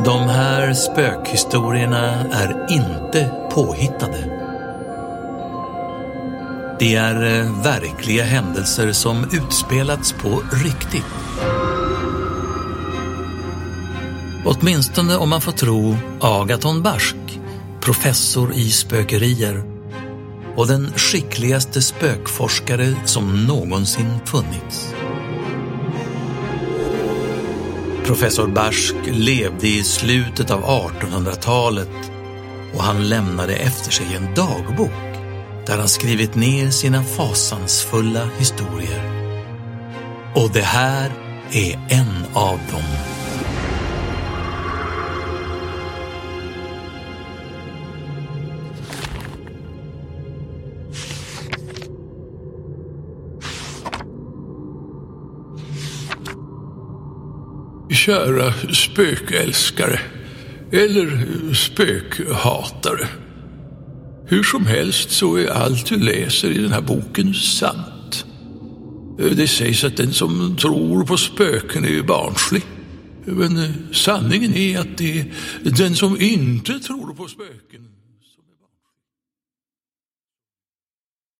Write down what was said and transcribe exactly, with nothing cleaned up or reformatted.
De här spökhistorierna är inte påhittade. Det är verkliga händelser som utspelats på riktigt. Åtminstone om man får tro Agaton Barsk, professor i spökerier och den skickligaste spökforskare som någonsin funnits. Professor Barsk levde i slutet av artonhundratalet och han lämnade efter sig en dagbok där han skrivit ner sina fasansfulla historier. Och det här är en av dem. Kära spökälskare eller spökhatare. Hur som helst så är allt du läser i den här boken sant. Det sägs att den som tror på spöken är barnslig. Men sanningen är att det är den som inte tror på spöken